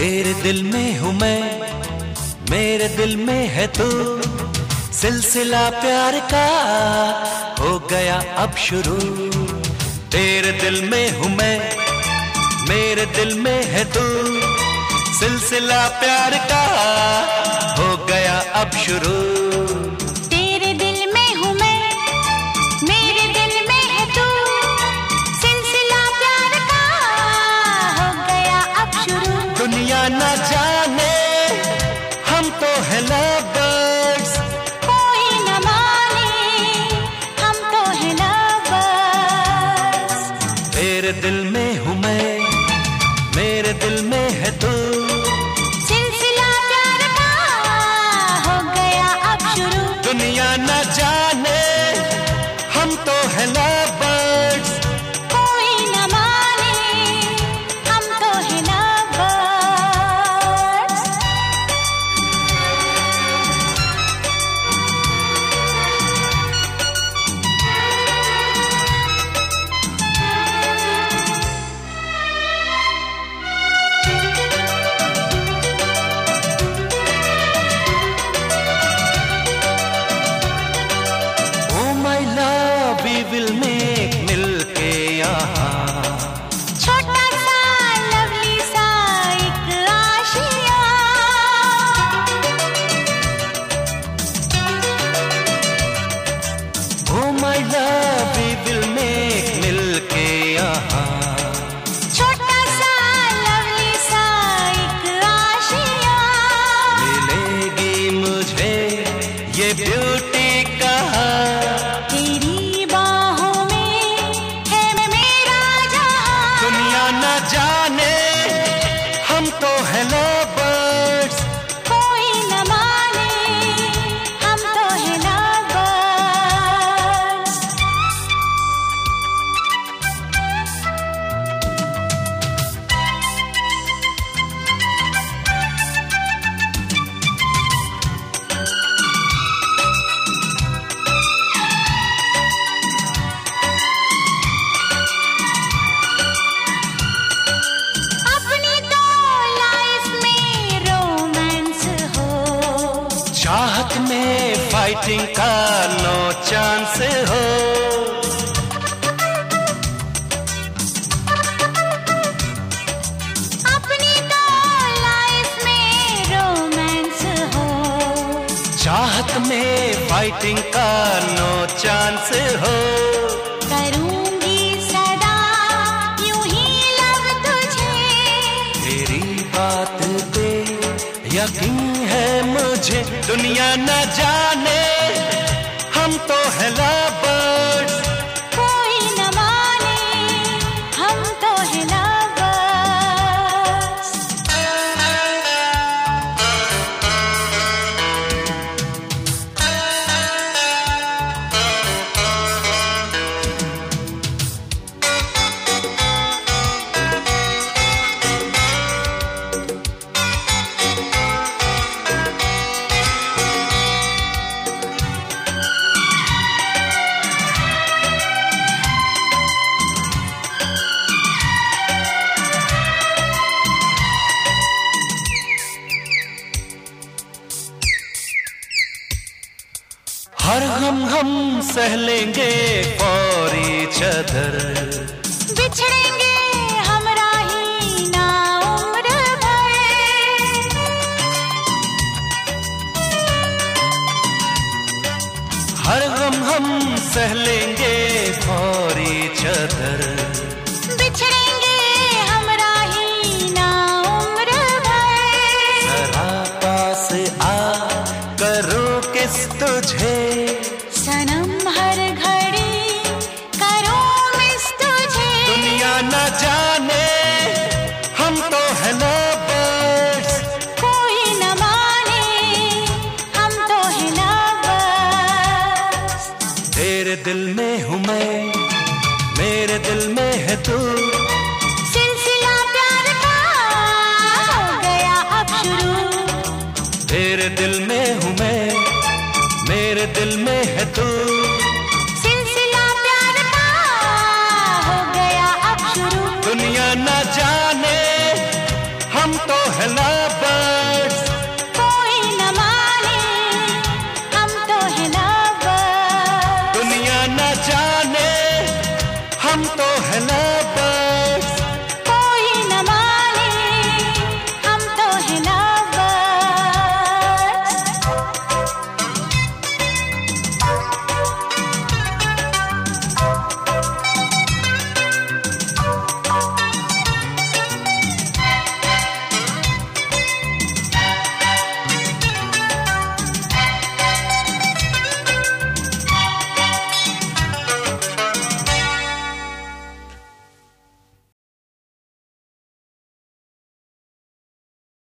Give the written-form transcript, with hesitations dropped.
तेरे दिल में हूँ मैं, मेरे दिल में है तू। सिलसिला प्यार का हो गया अब शुरू। तेरे दिल में हूँ मैं, मेरे दिल में है तू। सिलसिला प्यार का हो गया अब शुरू। न जाने हम तो है लवर्स, कोई न माने हम तो है लवर्स। तेरे दिल में हूँ मैं, मेरे दिल में है तू। सिलसिला प्यार का हो गया अब शुरू। दुनिया न जाने हम तो है लवर्स, कोई न माने हम तो है लवर्स। विल मेक मिलके यहाँ छोटा सा लवली सा एक आशिया। Oh my love we will make मिलके यहाँ छोटा सा लवली सा एक आशिया। मिलेगी मुझे ये ब्यूटी कहाँ, न जाने हम तो है लवर्स, कोई न माने हम तो है लवर्स। चाहत में फाइटिंग का नो चांस हो। अपनी तो लाइफ में रोमांस हो। चाहत में फाइटिंग का नो चांस हो। करूंगी सदा यूं ही लव तुझे। तेरी बात पे यकीन है मुझे। दुनिया न जाने हम तो है लवर्स, कोई न माने हम तो है लवर्स। हर हम सह लेंगे फॉर ईच अदर। बिछड़ेंगे हम राही ना उम्र भर। हर हम सह लेंगे फॉर ईच अदर। बिछड़ेंगे हम राही ना उम्र भर। जरा पास आ करो किस तुझे, सनम हर घड़ी करो मिस तुझे। दुनिया न जाने हम तो है लवर्स, कोई न माने हम तो है लवर्स। तेरे दिल में हूँ मैं, मेरे दिल में है तू। सिलसिला प्यार का हो गया अब शुरू। तेरे दिल में हूँ मैं, मेरे दिल में है तू। सिलसिला प्यार का हो गया अब शुरू। दुनिया न जाने हम तो है ना